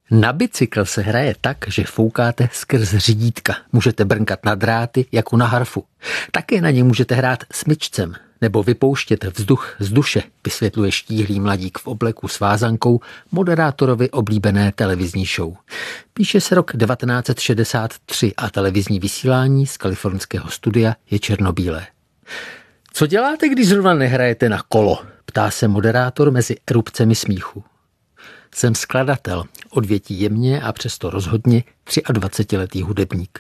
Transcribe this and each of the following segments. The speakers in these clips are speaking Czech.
Na bicykl se hraje tak, že foukáte skrz řídítka. Můžete brnkat na dráty jako na harfu. Také na ně můžete hrát smyčcem nebo vypouštět vzduch z duše, vysvětluje štíhlý mladík v obleku s vázankou moderátorovi oblíbené televizní show. Píše se rok 1963 a televizní vysílání z kalifornského studia je černobílé. Co děláte, když zrovna nehrajete na kolo? Ptá se moderátor mezi erupcemi smíchu. Jsem skladatel, odvětí jemně a přesto rozhodně 23letý hudebník.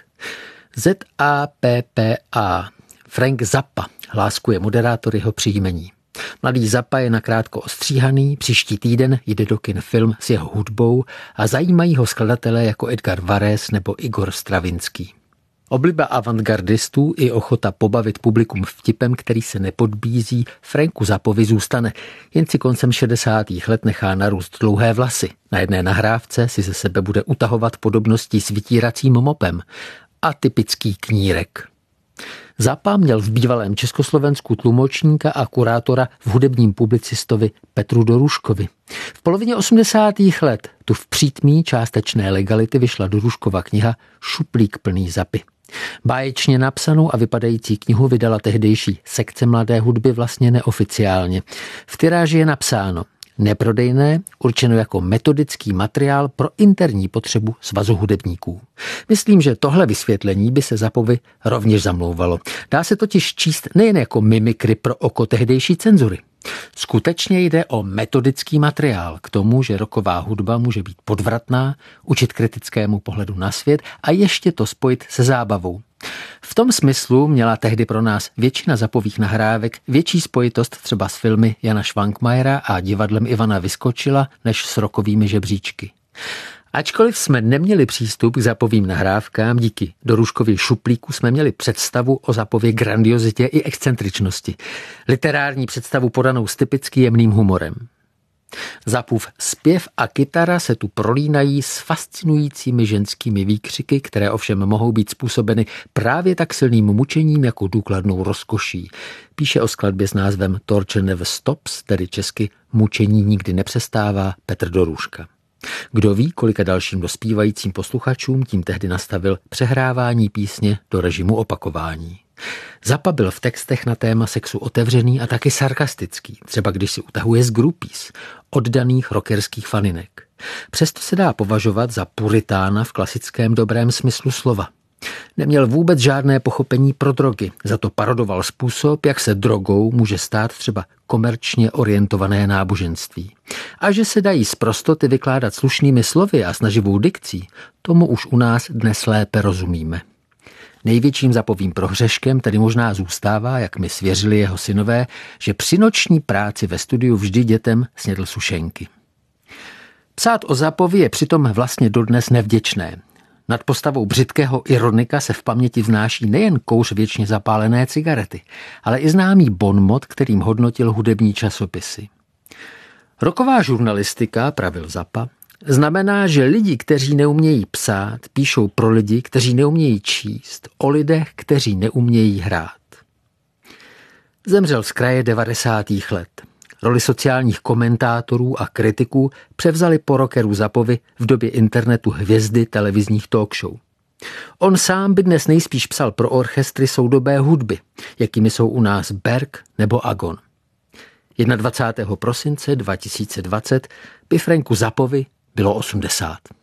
Z-A-P-P-A. Frank Zappa hláskuje moderátor jeho příjmení. Mladý Zappa je nakrátko ostříhaný, příští týden jde do kin film s jeho hudbou a zajímají ho skladatelé jako Edgar Varese nebo Igor Stravinský. Obliba avantgardistů i ochota pobavit publikum vtipem, který se nepodbízí, Franku Zappovi zůstane. Jen si koncem 60. let nechá narůst dlouhé vlasy. Na jedné nahrávce si ze sebe bude utahovat podobností s vytíracím mopem. Atypický knírek. Zappa měl v bývalém Československu tlumočníka a kurátora v hudebním publicistovi Petru Doruškovi. V polovině 80. let tu v přítmí částečné legality vyšla Doruškova kniha Šuplík plný Zappy. Báječně napsanou a vypadající knihu vydala tehdejší sekce mladé hudby vlastně neoficiálně. V tiráži je napsáno: neprodejné, určeno jako metodický materiál pro interní potřebu Svazu hudebníků. Myslím, že tohle vysvětlení by se Zappovi rovněž zamlouvalo. Dá se totiž číst nejen jako mimikry pro oko tehdejší cenzury. Skutečně jde o metodický materiál k tomu, že rocková hudba může být podvratná, učit kritickému pohledu na svět a ještě to spojit se zábavou. V tom smyslu měla tehdy pro nás většina Zappových nahrávek větší spojitost třeba s filmy Jana Švankmajera a divadlem Ivana Vyskočila než s rockovými žebříčky. Ačkoliv jsme neměli přístup k Zappovým nahrávkám, díky Doruškově šuplíku jsme měli představu o Zappově grandiozitě i excentričnosti. Literární představu podanou s typicky jemným humorem. Zappův zpěv a kytara se tu prolínají s fascinujícími ženskými výkřiky, které ovšem mohou být způsobeny právě tak silným mučením jako důkladnou rozkoší. Píše o skladbě s názvem Torture Never Stops, tedy česky Mučení nikdy nepřestává, Petr Doruška. Kdo ví, kolika dalším dospívajícím posluchačům tím tehdy nastavil přehrávání písně do režimu opakování. Zappa byl v textech na téma sexu otevřený a taky sarkastický, třeba když si utahuje z groupies, oddaných rockerských faninek. Přesto se dá považovat za puritána v klasickém dobrém smyslu slova. Neměl vůbec žádné pochopení pro drogy, za to parodoval způsob, jak se drogou může stát třeba komerčně orientované náboženství. A že se dají z prostoty vykládat slušnými slovy a s naživou dikcí, tomu už u nás dnes lépe rozumíme. Největším Zappovým prohřeškem tedy možná zůstává, jak mi svěřili jeho synové, že při noční práci ve studiu vždy dětem snědl sušenky. Psát o Zappovi je přitom vlastně dodnes nevděčné. Nad postavou břitkého ironika se v paměti vznáší nejen kouř věčně zapálené cigarety, ale i známý bonmot, kterým hodnotil hudební časopisy. Rocková žurnalistika, pravil Zappa, znamená, že lidi, kteří neumějí psát, píšou pro lidi, kteří neumějí číst, o lidech, kteří neumějí hrát. Zemřel z kraje 90. let. Roli sociálních komentátorů a kritiků převzali po rockeru Zappovi v době internetu hvězdy televizních talk show. On sám by dnes nejspíš psal pro orchestry soudobé hudby, jakými jsou u nás Berg nebo Agon. 21. prosince 2020 by Franku Zappovi bylo 80.